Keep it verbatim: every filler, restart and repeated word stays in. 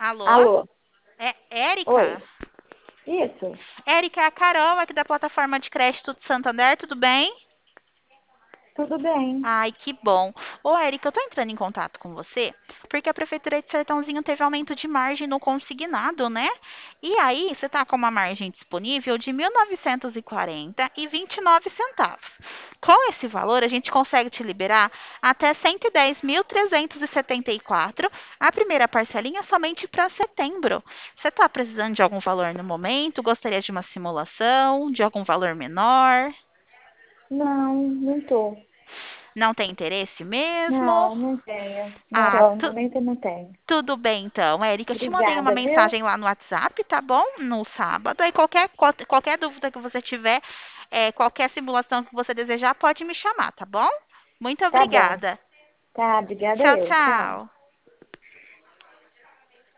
Alô? Alô? É Oi? Érica? Isso? Érica, é a Carol aqui da plataforma de crédito do Santander, tudo bem? Tudo bem? Ai, que bom. Ô, Érica, eu tô entrando em contato com você porque a Prefeitura de Sertãozinho teve aumento de margem no consignado, né? E aí, você tá com uma margem disponível de mil novecentos e quarenta e vinte e nove centavos. Com esse valor, a gente consegue te liberar até cento e dez mil trezentos e setenta e quatro, a primeira parcelinha somente para setembro. Você está precisando de algum valor no momento? Gostaria de uma simulação, de algum valor menor? Não, não tô. Não tem interesse mesmo? Não, não tenho. Não, Ah, no tu- momento eu não tenho. tudo bem então, Érica. Eu te mandei uma Obrigada, viu? mensagem lá no WhatsApp, tá bom? No sábado. Aí qualquer, qual- qualquer dúvida que você tiver, é, qualquer simulação que você desejar, pode me chamar, tá bom? Muito Tá bom. obrigada. Tá, obrigada Tchau, eu. Tchau. tchau.